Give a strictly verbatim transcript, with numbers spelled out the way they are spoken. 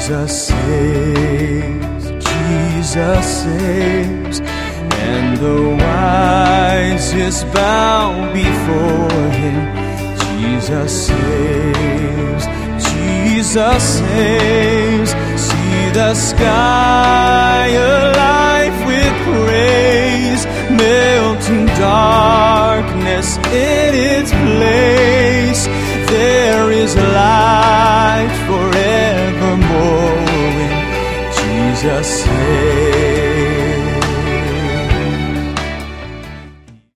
Jesus saves, Jesus saves, and the wisest bow before him. Jesus saves, Jesus saves, see the sky alive with praise, melting darkness in its place.